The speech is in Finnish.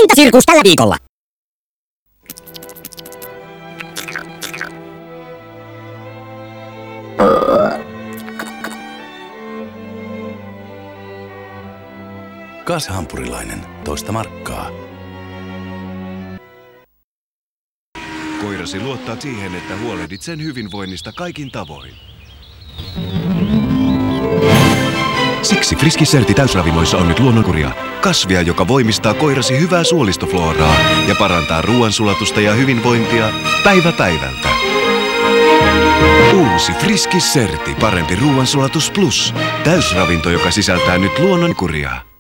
Hintasirkus tällä viikolla. Kas hampurilainen, 2 markkaa. Koirasi luottaa siihen, että huolehdit sen hyvinvoinnista kaikin tavoin. Siksi Friskiserti täysravinnoissa on nyt luonnonkuria. Kasvia, joka voimistaa koirasi hyvää suolistoflooraa ja parantaa ruoansulatusta ja hyvinvointia päivä päivältä. Uusi Friskiserti, parempi ruoansulatus plus. Täysravinto, joka sisältää nyt luonnonkuria.